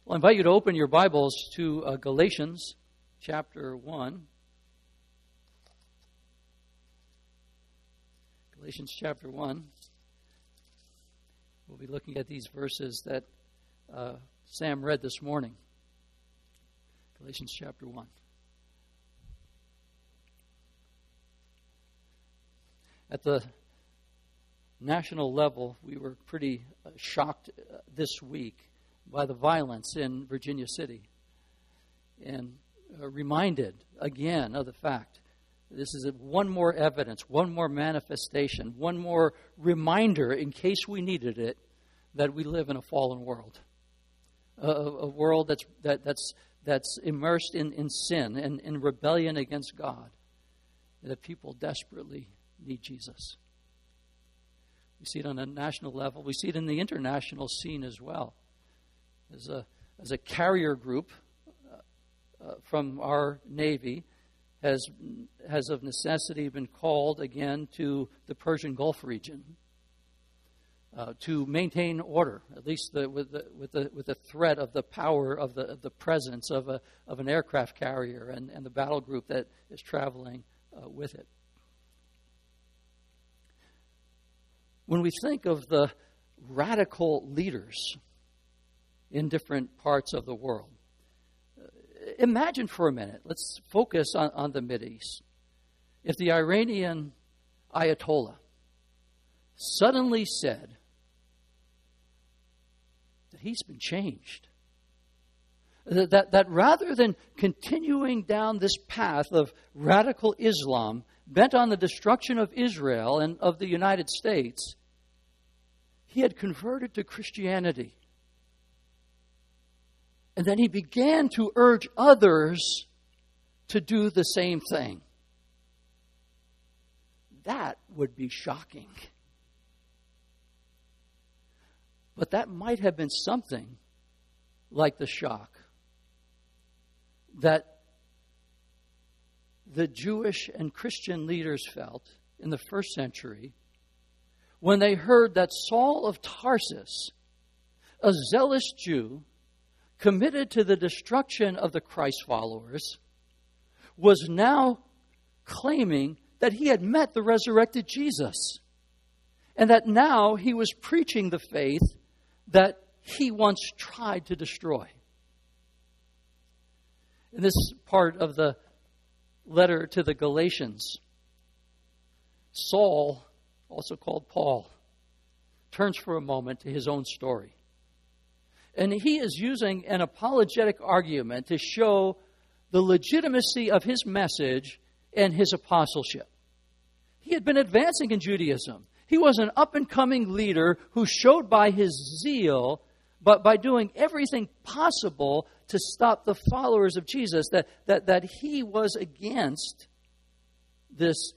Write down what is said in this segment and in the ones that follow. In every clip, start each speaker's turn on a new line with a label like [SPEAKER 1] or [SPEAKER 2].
[SPEAKER 1] Well, I invite you to open your Bibles to Galatians chapter 1. Galatians chapter 1. We'll be looking at these verses that Sam read this morning. Galatians chapter 1. At the national level, we were pretty shocked this week by the violence in Virginia City, and reminded again of the fact this is one more evidence, one more manifestation, one more reminder, in case we needed it, that we live in a fallen world, a world that's immersed in sin and in rebellion against God, and that people desperately need Jesus. We see it on a national level. We see it in the international scene as well. As a carrier group from our Navy has of necessity been called again to the Persian Gulf region to maintain order, at least with the threat of the power of the presence of an aircraft carrier and the battle group that is traveling with it. When we think of the radical leaders in different parts of the world, imagine for a minute, let's focus on the Mideast. If the Iranian Ayatollah suddenly said that he's been changed, that rather than continuing down this path of radical Islam bent on the destruction of Israel and of the United States, he had converted to Christianity. And then he began to urge others to do the same thing. That would be shocking. But that might have been something like the shock that the Jewish and Christian leaders felt in the first century when they heard that Saul of Tarsus, a zealous Jew, committed to the destruction of the Christ followers, was now claiming that he had met the resurrected Jesus, and that now he was preaching the faith that he once tried to destroy. In this part of the letter to the Galatians, Saul, also called Paul, turns for a moment to his own story. And he is using an apologetic argument to show the legitimacy of his message and his apostleship. He had been advancing in Judaism. He was an up-and-coming leader who showed by his zeal, but by doing everything possible to stop the followers of Jesus, that he was against this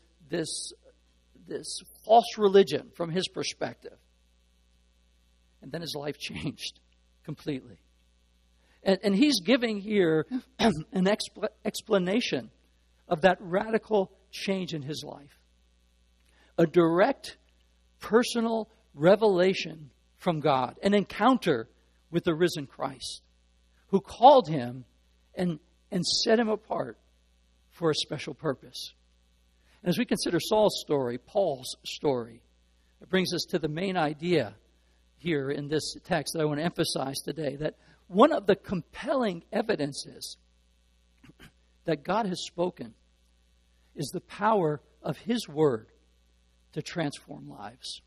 [SPEAKER 1] false religion from his perspective. And then his life changed completely. And he's giving here an explanation of that radical change in his life. A direct, personal revelation from God. An encounter with the risen Christ, who called him and set him apart for a special purpose. And as we consider Saul's story, Paul's story, it brings us to the main idea here in this text that I want to emphasize today, that one of the compelling evidences that God has spoken is the power of His Word to transform lives.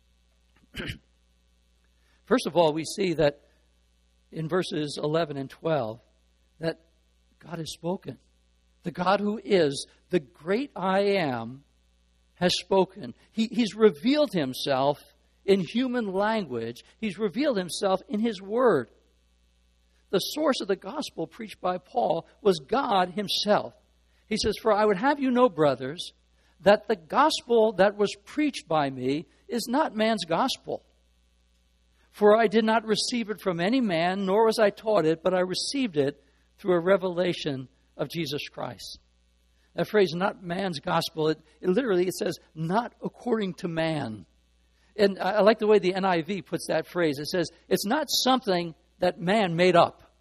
[SPEAKER 1] First of all, we see that in verses 11 and 12 that God has spoken. The God who is the great I am has spoken. He's revealed Himself in human language. He's revealed Himself in His Word. The source of the gospel preached by Paul was God Himself. He says, "For I would have you know, brothers, that the gospel that was preached by me is not man's gospel. For I did not receive it from any man, nor was I taught it, but I received it through a revelation of Jesus Christ." That phrase, not man's gospel, it literally says, not according to man. And I like the way the NIV puts that phrase. It says, it's not something that man made up.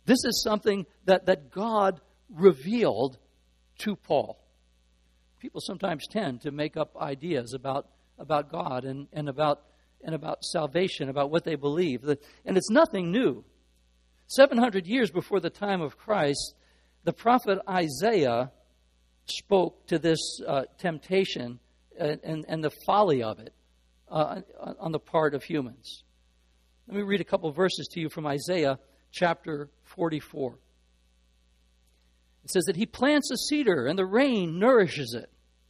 [SPEAKER 1] This is something that God revealed to Paul. People sometimes tend to make up ideas about God and about salvation, about what they believe. And it's nothing new. 700 years before the time of Christ, the prophet Isaiah spoke to this temptation and the folly of it on the part of humans. Let me read a couple verses to you from Isaiah chapter 44. It says that he plants a cedar and the rain nourishes it.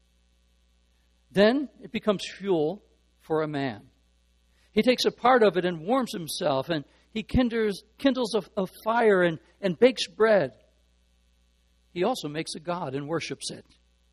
[SPEAKER 1] Then it becomes fuel for a man. He takes a part of it and warms himself, and he kindles a fire and bakes bread. He also makes a god and worships it.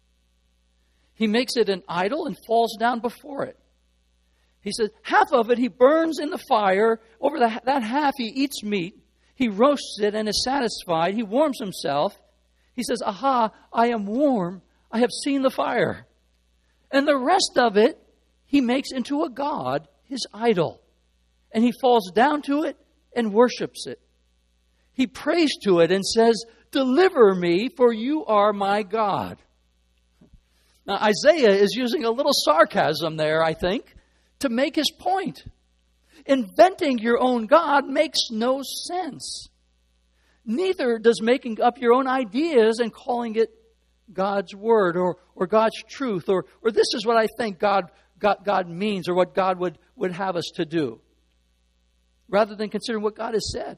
[SPEAKER 1] He makes it an idol and falls down before it. He says, half of it he burns in the fire. Over that half he eats meat. He roasts it and is satisfied. He warms himself. He says, aha, I am warm. I have seen the fire. And the rest of it he makes into a god, his idol. And he falls down to it and worships it. He prays to it and says, deliver me, for you are my God. Now, Isaiah is using a little sarcasm there, I think, to make his point. Inventing your own God makes no sense. Neither does making up your own ideas and calling it God's word or God's truth or this is what I think God means or what God would have us to do, rather than considering what God has said.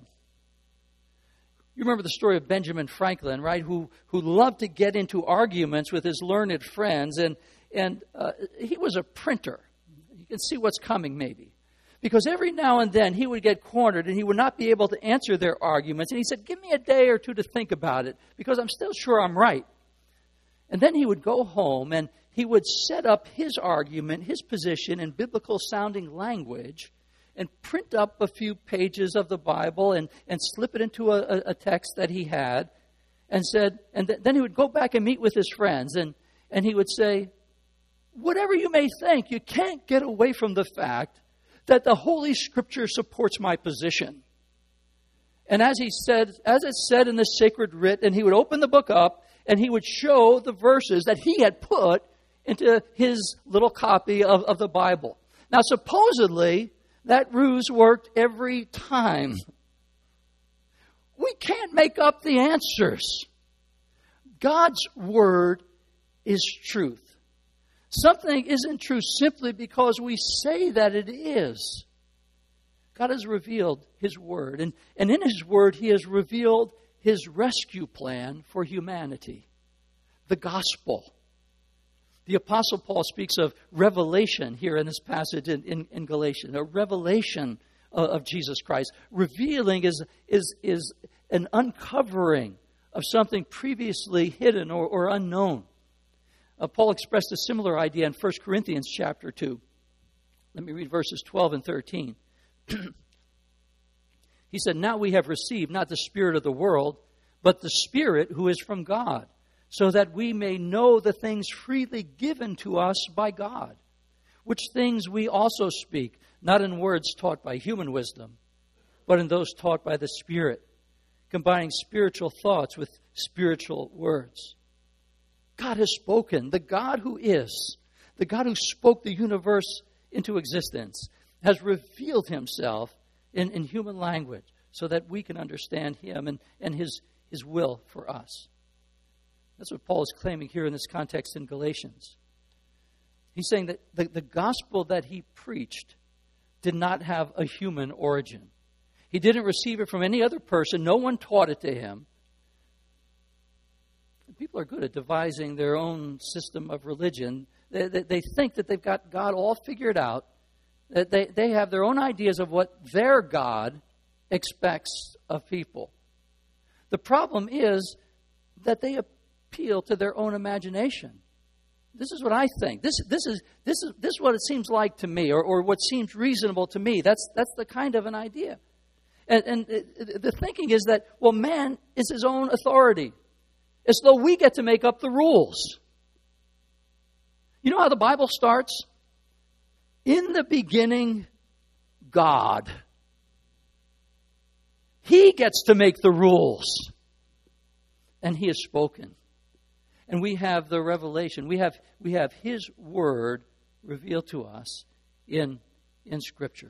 [SPEAKER 1] You remember the story of Benjamin Franklin, right? Who loved to get into arguments with his learned friends, and he was a printer. You can see what's coming, maybe. Because every now and then he would get cornered and he would not be able to answer their arguments. And he said, give me a day or two to think about it because I'm still sure I'm right. And then he would go home and he would set up his argument, his position in biblical sounding language and print up a few pages of the Bible and slip it into a text that he had and said, then he would go back and meet with his friends and he would say, whatever you may think, you can't get away from the fact that the Holy Scripture supports my position. And as it said in the sacred writ, and he would open the book up, and he would show the verses that he had put into his little copy of the Bible. Now, supposedly, that ruse worked every time. We can't make up the answers. God's word is truth. Something isn't true simply because we say that it is. God has revealed His Word. And in His Word, He has revealed His rescue plan for humanity. The gospel. The Apostle Paul speaks of revelation here in this passage in Galatians. A revelation of Jesus Christ. Revealing is an uncovering of something previously hidden or unknown. Paul expressed a similar idea in 1 Corinthians chapter 2. Let me read verses 12 and 13. He said, now we have received not the spirit of the world, but the Spirit who is from God, so that we may know the things freely given to us by God, which things we also speak, not in words taught by human wisdom, but in those taught by the Spirit, combining spiritual thoughts with spiritual words. God has spoken. The God who is, the God who spoke the universe into existence, has revealed Himself in human language so that we can understand Him and His will for us. That's what Paul is claiming here in this context in Galatians. He's saying that the gospel that he preached did not have a human origin. He didn't receive it from any other person. No one taught it to him. People are good at devising their own system of religion. They think that they've got God all figured out. That they have their own ideas of what their God expects of people. The problem is that they appeal to their own imagination. This is what I think. This is what it seems like to me, or what seems reasonable to me. That's the kind of an idea. And the thinking is that, well, man is his own authority. As though we get to make up the rules. You know how the Bible starts? In the beginning, God. He gets to make the rules. And He has spoken. And we have the revelation. We have His Word revealed to us in Scripture.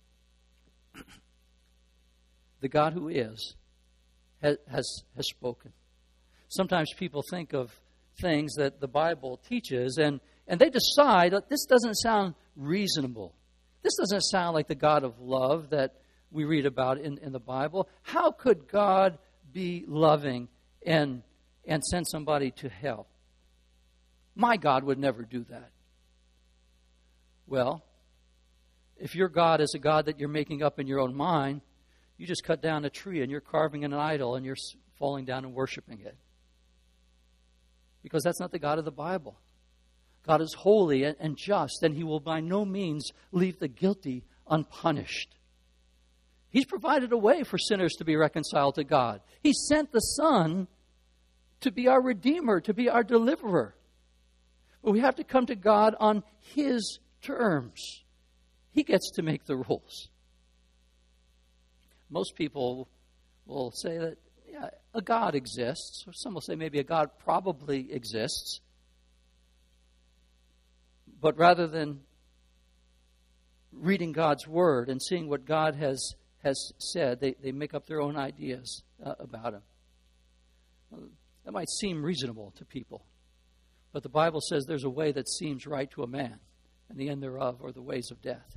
[SPEAKER 1] The God who is has spoken. Sometimes people think of things that the Bible teaches, and they decide that this doesn't sound reasonable. This doesn't sound like the God of love that we read about in the Bible. How could God be loving and send somebody to hell? My God would never do that. Well, if your God is a God that you're making up in your own mind, you just cut down a tree and you're carving an idol and you're falling down and worshiping it. Because that's not the God of the Bible. God is holy and just, and He will by no means leave the guilty unpunished. He's provided a way for sinners to be reconciled to God. He sent the Son to be our Redeemer, to be our deliverer. But we have to come to God on His terms. He gets to make the rules. Most people will say that a God exists. Or some will say maybe a God probably exists. But rather than reading God's Word and seeing what God has said, they make up their own ideas about Him. That might seem reasonable to people. But the Bible says there's a way that seems right to a man, and the end thereof are the ways of death.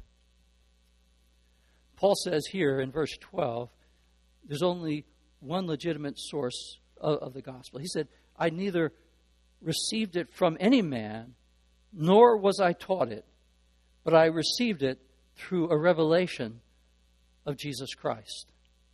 [SPEAKER 1] Paul says here in verse 12, there's only one legitimate source of the gospel. He said, I neither received it from any man, nor was I taught it, but I received it through a revelation of Jesus Christ.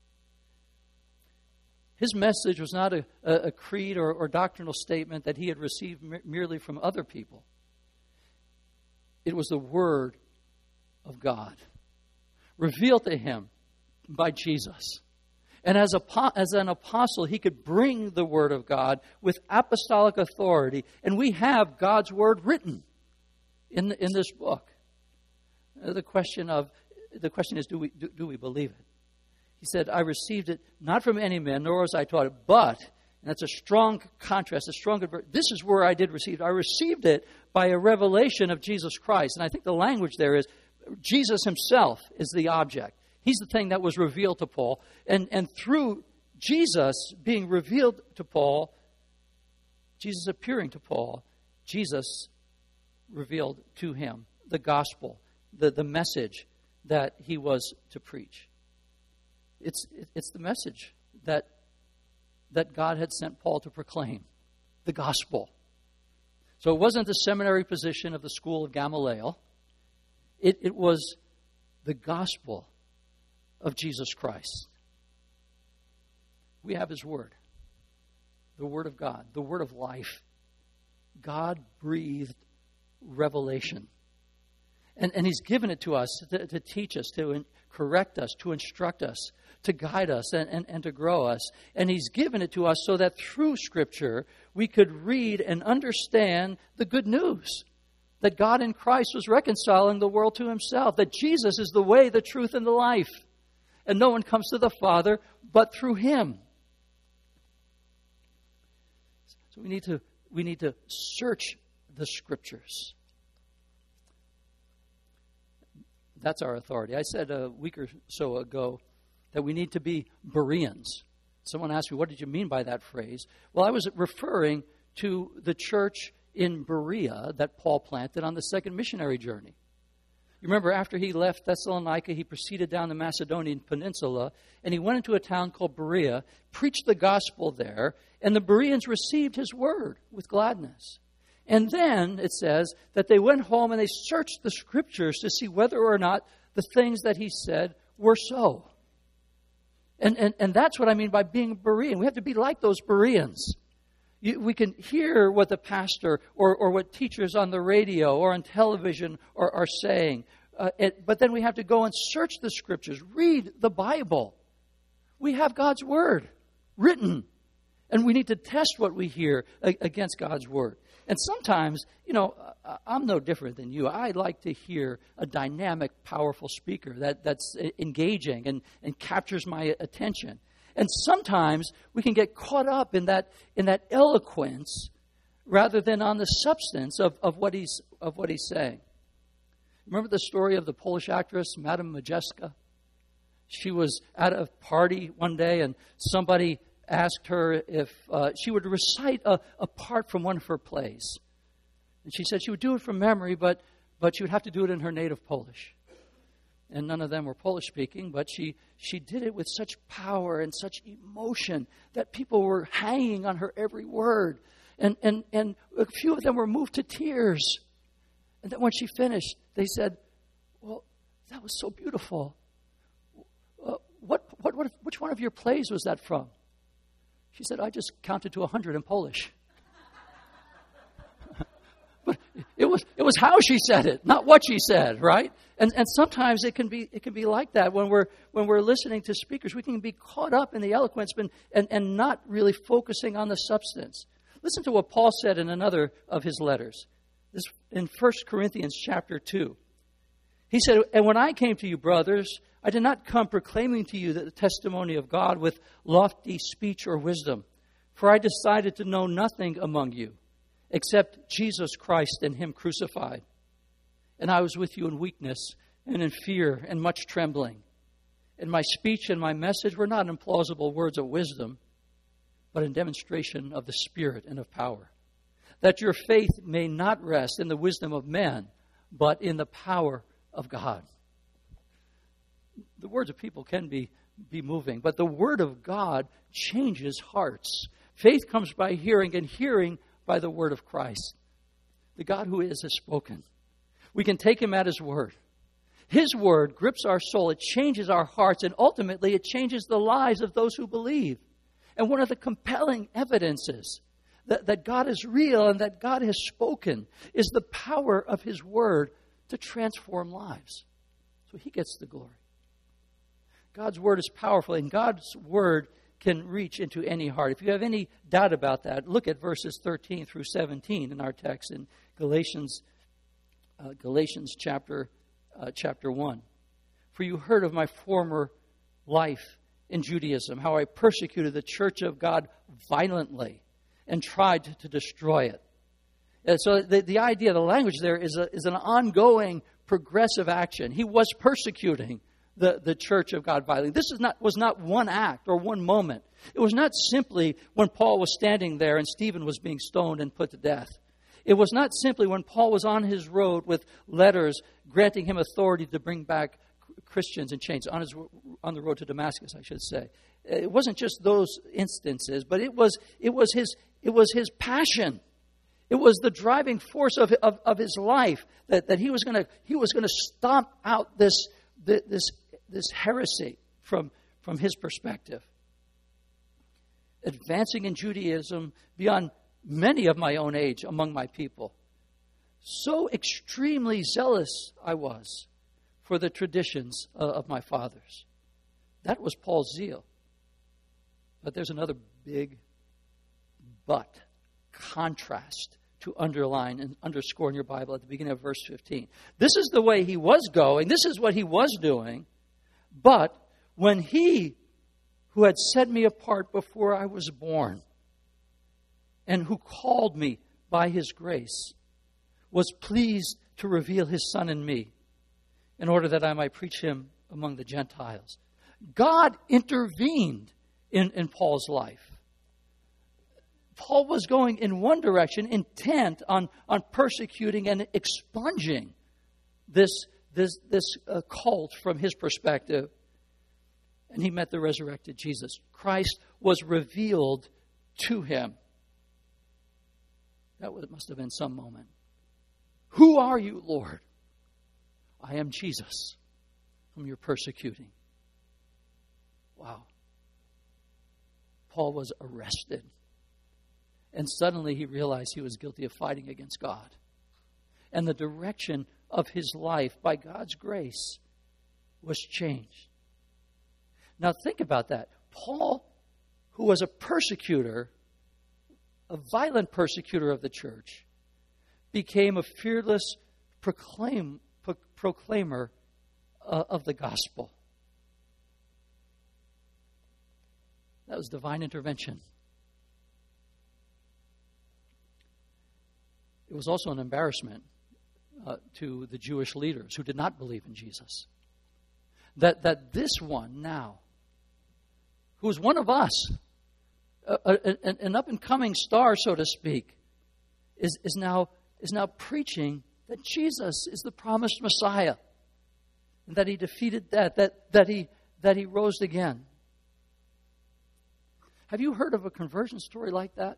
[SPEAKER 1] His message was not a creed or doctrinal statement that he had received merely from other people. It was the Word of God, revealed to him by Jesus. And as an apostle, he could bring the Word of God with apostolic authority. And we have God's Word written in this book. The question is, do we believe it? He said, I received it not from any man, nor was I taught it, but, and that's a strong contrast, this is where I did receive it. I received it by a revelation of Jesus Christ. And I think the language there is, Jesus himself is the object. He's the thing that was revealed to Paul. And through Jesus being revealed to Paul, Jesus appearing to Paul, Jesus revealed to him the gospel, the message that he was to preach. It's the message that God had sent Paul to proclaim, the gospel. So it wasn't the seminary position of the school of Gamaliel. It was the gospel of Jesus Christ. We have his word, the word of God, the word of life. God breathed revelation. And he's given it to us to teach us, to correct us, to instruct us, to guide us, and to grow us. And he's given it to us so that through Scripture we could read and understand the good news. That God in Christ was reconciling the world to himself. That Jesus is the way, the truth, and the life. And no one comes to the Father but through him. So we need to search the Scriptures. That's our authority. I said a week or so ago that we need to be Bereans. Someone asked me, what did you mean by that phrase? Well, I was referring to the church in Berea that Paul planted on the second missionary journey. You remember after he left Thessalonica, he proceeded down the Macedonian peninsula, and he went into a town called Berea, preached the gospel there, and the Bereans received his word with gladness. And then it says that they went home and they searched the Scriptures to see whether or not the things that he said were so. And that's what I mean by being a Berean. We have to be like those Bereans. We can hear what the pastor or what teachers on the radio or on television are saying. But then we have to go and search the Scriptures. Read the Bible. We have God's Word written. And we need to test what we hear against God's Word. And sometimes, I'm no different than you. I like to hear a dynamic, powerful speaker that's engaging and captures my attention. And sometimes we can get caught up in that eloquence rather than on the substance of what he's saying. Remember the story of the Polish actress, Madame Majewska? She was at a party one day, and somebody asked her if she would recite a part from one of her plays. And she said she would do it from memory, but she would have to do it in her native Polish. And none of them were Polish-speaking, but she did it with such power and such emotion that people were hanging on her every word. And a few of them were moved to tears. And then when she finished, they said, "Well, that was so beautiful. Which one of your plays was that from?" She said, "I just counted to 100 in Polish." But it was how she said it, not what she said, right? And sometimes it can be like that when we're listening to speakers. We can be caught up in the eloquence and not really focusing on the substance. Listen to what Paul said in another of his letters. This in 1 Corinthians chapter 2. He said, "And when I came to you, brothers, I did not come proclaiming to you the testimony of God with lofty speech or wisdom, for I decided to know nothing among you except Jesus Christ and Him crucified. And I was with you in weakness and in fear and much trembling. And my speech and my message were not in plausible words of wisdom, but in demonstration of the Spirit and of power, that your faith may not rest in the wisdom of men, but in the power of God." The words of people can be moving, but the Word of God changes hearts. Faith comes by hearing, and hearing by the Word of Christ. The God who is has spoken. We can take Him at His word. His Word grips our soul. It changes our hearts, and ultimately it changes the lives of those who believe. And one of the compelling evidences that God is real and that God has spoken is the power of His Word to transform lives. So He gets the glory. God's Word is powerful, and God's Word can reach into any heart. If you have any doubt about that, look at verses 13 through 17 in our text in Galatians chapter 1. "For you heard of my former life in Judaism, how I persecuted the church of God violently and tried to destroy it." And so the idea, the language there is an ongoing progressive action. He was persecuting the church of God violently. This was not one act or one moment. It was not simply when Paul was standing there and Stephen was being stoned and put to death. It was not simply when Paul was on his road with letters granting him authority to bring back Christians in chains, on the road to Damascus, I should say. It wasn't just those instances, but it was his passion. It was the driving force of his life that he was going to stomp out this heresy from his perspective. Advancing in Judaism beyond many of my own age among my people. So extremely zealous I was for the traditions of my fathers. That was Paul's zeal. But there's another big contrast to underline and underscore in your Bible at the beginning of verse 15. This is the way he was going. This is what he was doing. But when He who had set me apart before I was born and who called me by His grace was pleased to reveal His Son in me in order that I might preach Him among the Gentiles. God intervened in Paul's life. Paul was going in one direction, intent on persecuting and expunging this cult from his perspective. And he met the resurrected Jesus. Christ was revealed to him. That must have been some moment. "Who are you, Lord?" "I am Jesus, whom you're persecuting." Wow. Paul was arrested. And suddenly he realized he was guilty of fighting against God. And the direction of his life, by God's grace, was changed. Now think about that. Paul, who was a persecutor, a violent persecutor of the church, became a fearless proclaimer of the gospel. That was divine intervention. It was also an embarrassment to the Jewish leaders who did not believe in Jesus. That this one now, who is one of us, an up-and-coming star, so to speak, is now preaching that Jesus is the promised Messiah, and that he defeated death, that he rose again. Have you heard of a conversion story like that?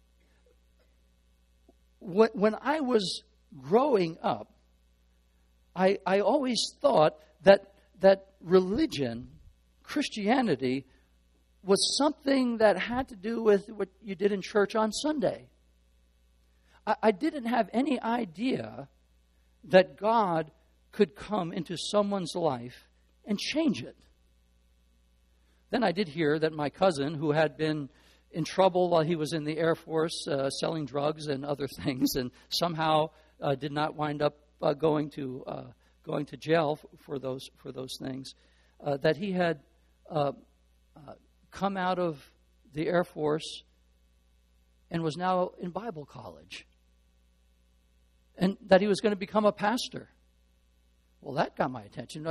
[SPEAKER 1] When I was growing up, I always thought that religion, Christianity, was something that had to do with what you did in church on Sunday. I didn't have any idea that God could come into someone's life and change it. Then I did hear that my cousin, who had been in trouble while he was in the Air Force, selling drugs and other things, and somehow did not wind up going to jail for those things, that he had come out of the Air Force and was now in Bible college, and that he was going to become a pastor. Well, that got my attention.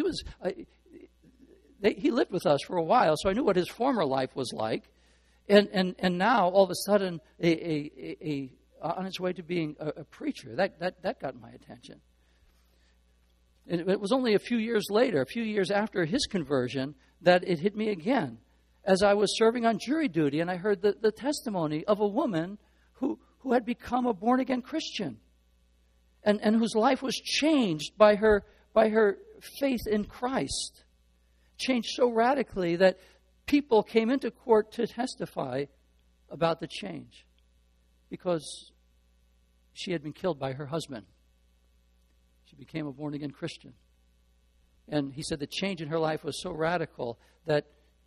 [SPEAKER 1] He lived with us for a while, so I knew what his former life was like. And now, all of a sudden, on his way to being a preacher, that got my attention. And it was only a few years later, a few years after his conversion, that it hit me again, as I was serving on jury duty, and I heard the testimony of a woman who had become a born-again Christian, and whose life was changed by her faith in Christ. Changed so radically that people came into court to testify about the change because she had been killed by her husband. She became a born-again Christian. And he said the change in her life was so radical that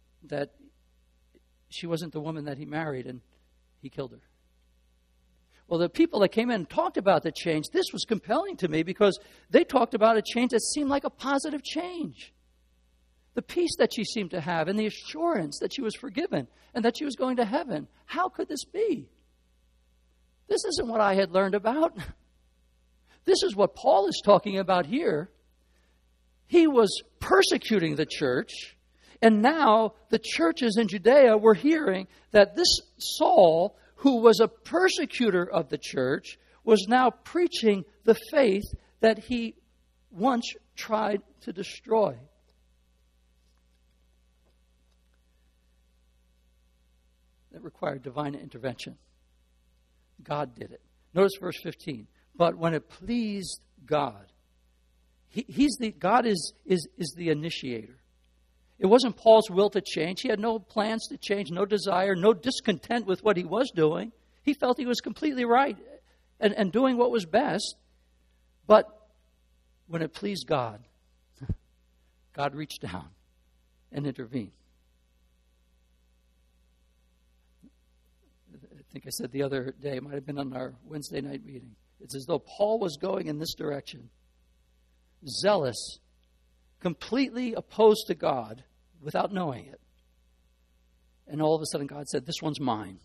[SPEAKER 1] she wasn't the woman that he married, and he killed her. Well, the people that came in and talked about the change, this was compelling to me because they talked about a change that seemed like a positive change. The peace that she seemed to have and the assurance that she was forgiven and that she was going to heaven. How could this be? This isn't what I had learned about. This is what Paul is talking about here. He was persecuting the church, and now the churches in Judea were hearing that this Saul, who was a persecutor of the church, was now preaching the faith that he once tried to destroy. That required divine intervention. God did it. Notice verse 15. But when it pleased God, God is the initiator. It wasn't Paul's will to change. He had no plans to change, no desire, no discontent with what he was doing. He felt he was completely right and doing what was best. But when it pleased God, God reached down and intervened. I think I said the other day, it might have been on our Wednesday night meeting. It's as though Paul was going in this direction, zealous, completely opposed to God without knowing it. And all of a sudden God said, this one's mine.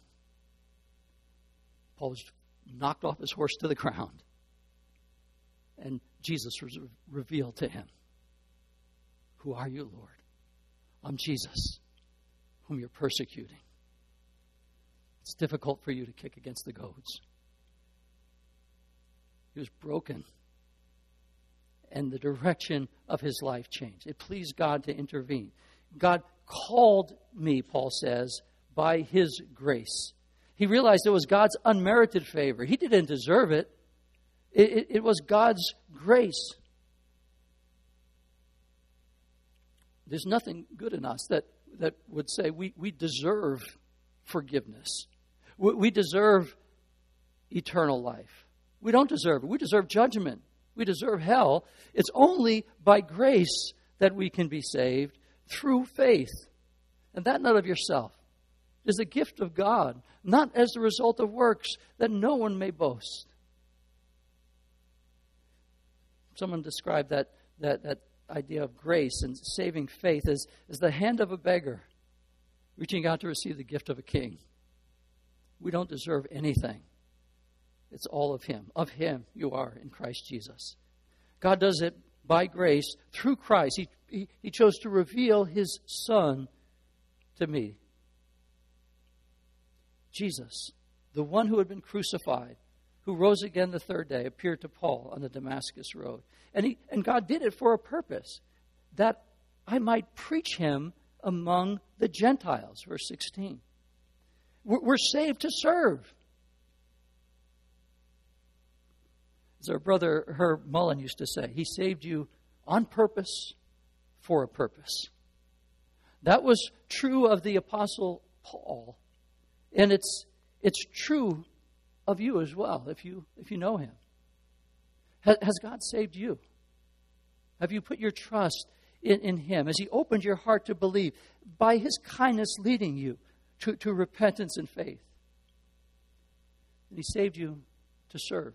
[SPEAKER 1] Paul was knocked off his horse to the ground. And Jesus was revealed to him. Who are you, Lord? I'm Jesus, whom you're persecuting. It's difficult for you to kick against the goads. He was broken. And the direction of his life changed. It pleased God to intervene. God called me, Paul says, by his grace. He realized it was God's unmerited favor. He didn't deserve it. It was God's grace. There's nothing good in us that would say we deserve forgiveness. We deserve eternal life. We don't deserve it. We deserve judgment. We deserve hell. It's only by grace that we can be saved through faith. And that not of yourself. It is a gift of God, not as the result of works, that no one may boast. Someone described that idea of grace and saving faith as the hand of a beggar reaching out to receive the gift of a king. We don't deserve anything. It's all of Him. Of Him you are in Christ Jesus. God does it by grace through Christ. He chose to reveal His Son to me. Jesus, the one who had been crucified, who rose again the third day, appeared to Paul on the Damascus road. And God did it for a purpose, that I might preach Him among the Gentiles. Verse 16. We're saved to serve. As our brother Herb Mullen used to say, He saved you on purpose for a purpose. That was true of the Apostle Paul, and it's true of you as well, if you know Him. Has God saved you? Have you put your trust in Him? Has He opened your heart to believe, by His kindness leading you to repentance and faith? And He saved you to serve.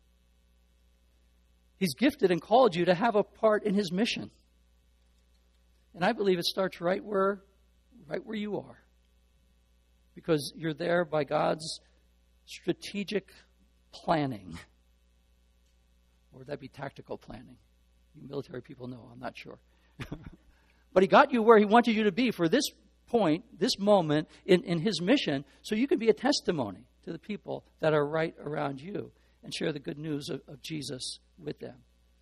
[SPEAKER 1] He's gifted and called you to have a part in His mission. And I believe it starts right where you are. Because you're there by God's strategic planning. Or would that be tactical planning? You military people know, I'm not sure. But He got you where He wanted you to be for this point, this moment in His mission, so you can be a testimony to the people that are right around you and share the good news of Jesus with them.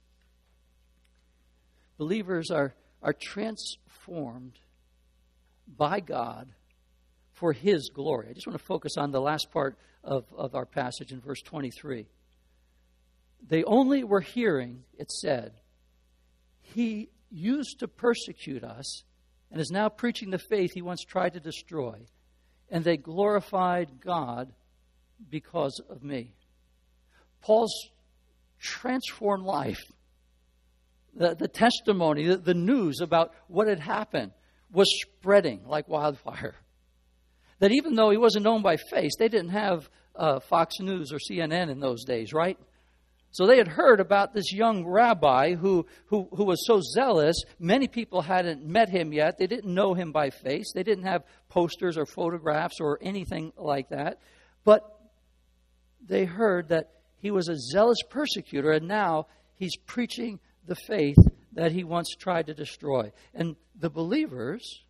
[SPEAKER 1] Believers are transformed by God for His glory. I just want to focus on the last part of our passage in verse 23. They only were hearing, it said, He used to persecute us and is now preaching the faith He once tried to destroy. And they glorified God because of me. Paul's transformed life, the testimony, the news about what had happened was spreading like wildfire. That even though he wasn't known by face, they didn't have Fox News or CNN in those days, right? So they had heard about this young rabbi who was so zealous. Many people hadn't met him yet. They didn't know him by face. They didn't have posters or photographs or anything like that. But they heard that he was a zealous persecutor, and now he's preaching the faith that he once tried to destroy. And the believers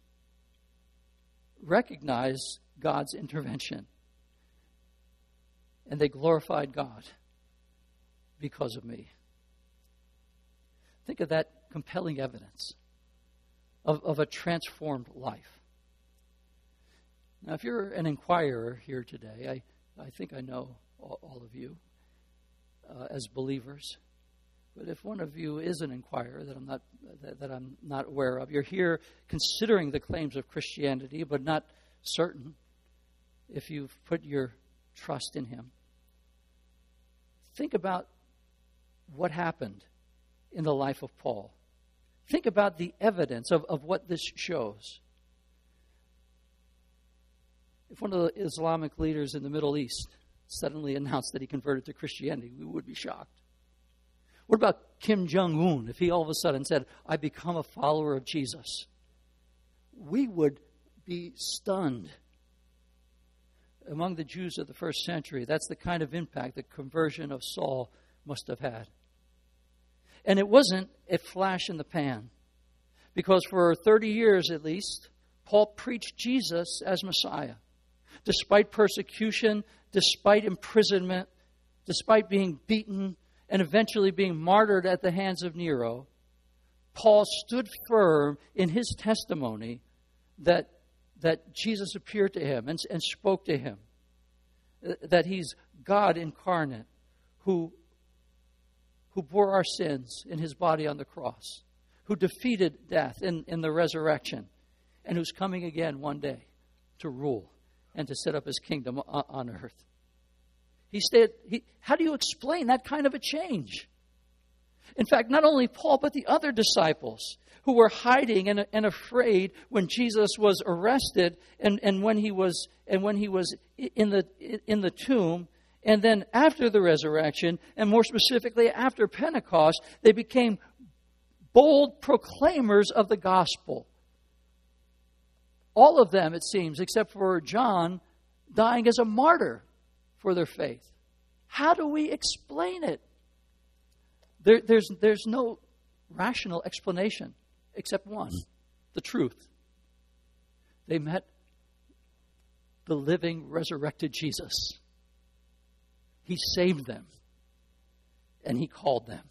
[SPEAKER 1] recognized God's intervention. And they glorified God because of me. Think of that compelling evidence of a transformed life. Now, if you're an inquirer here today, I think I know all of you as believers. But if one of you is an inquirer that I'm not aware of, you're here considering the claims of Christianity, but not certain if you've put your trust in Him. Think about what happened in the life of Paul. Think about the evidence of what this shows. If one of the Islamic leaders in the Middle East suddenly announced that he converted to Christianity, we would be shocked. What about Kim Jong-un if he all of a sudden said, I become a follower of Jesus? We would be stunned. Among the Jews of the first century, that's the kind of impact the conversion of Saul must have had. And it wasn't a flash in the pan, because for 30 years at least, Paul preached Jesus as Messiah. Despite persecution, despite imprisonment, despite being beaten, and eventually being martyred at the hands of Nero, Paul stood firm in his testimony that Jesus appeared to him and spoke to him, that He's God incarnate who bore our sins in His body on the cross, who defeated death in the resurrection, and who's coming again one day to rule and to set up His kingdom on earth. How do you explain that kind of a change? In fact, not only Paul, but the other disciples who were hiding and afraid when Jesus was arrested and when he was in the tomb, And then after the resurrection, and more specifically after Pentecost, they became bold proclaimers of the gospel. All of them, it seems, except for John, dying as a martyr for their faith. How do we explain it? There's no rational explanation except one, the truth. They met the living, resurrected Jesus. He saved them, and He called them.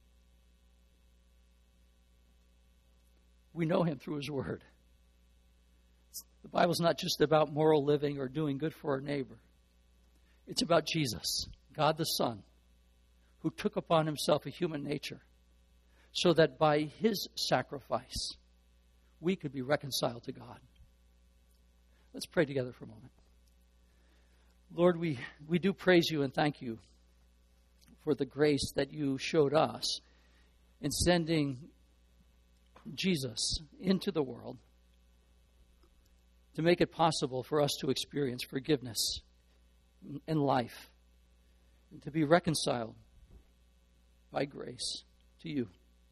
[SPEAKER 1] We know Him through His Word. The Bible's not just about moral living or doing good for our neighbor. It's about Jesus, God the Son, who took upon Himself a human nature so that by His sacrifice we could be reconciled to God. Let's pray together for a moment. Lord, we do praise You and thank You for the grace that You showed us in sending Jesus into the world to make it possible for us to experience forgiveness and life and to be reconciled by grace to You.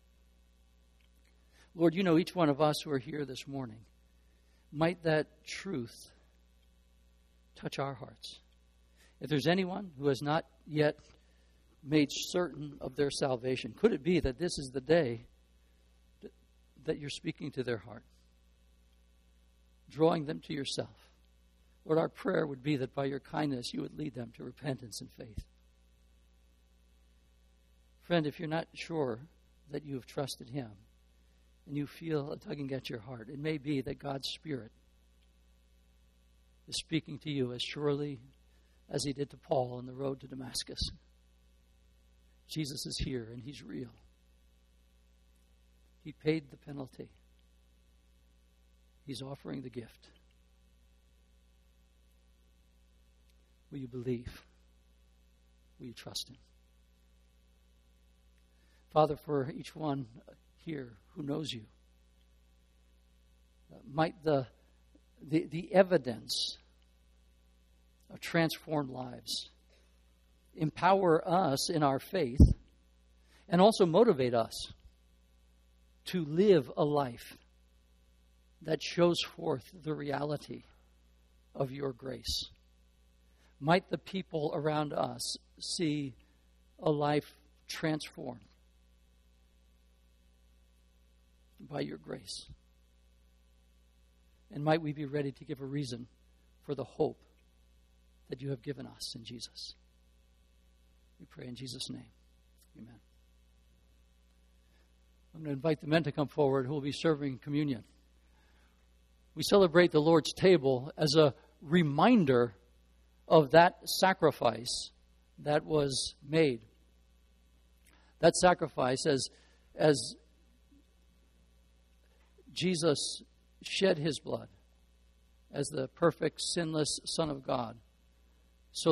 [SPEAKER 1] Lord, You know each one of us who are here this morning. Might that truth touch our hearts. If there's anyone who has not yet made certain of their salvation, could it be that this is the day that You're speaking to their heart, drawing them to Yourself? Lord, our prayer would be that by Your kindness You would lead them to repentance and faith. Friend, if you're not sure that you have trusted Him and you feel a tugging at your heart, it may be that God's Spirit is speaking to you as surely as He did to Paul on the road to Damascus. Jesus is here and He's real. He paid the penalty. He's offering the gift. Will you believe? Will you trust Him? Father, for each one here who knows You, might the evidence of transformed lives empower us in our faith and also motivate us to live a life that shows forth the reality of Your grace. Might the people around us see a life transformed by Your grace. And might we be ready to give a reason for the hope that You have given us in Jesus. We pray in Jesus' name. Amen. I'm going to invite the men to come forward who will be serving communion. We celebrate the Lord's table as a reminder of that sacrifice that was made. That sacrifice as Jesus shed His blood as the perfect, sinless Son of God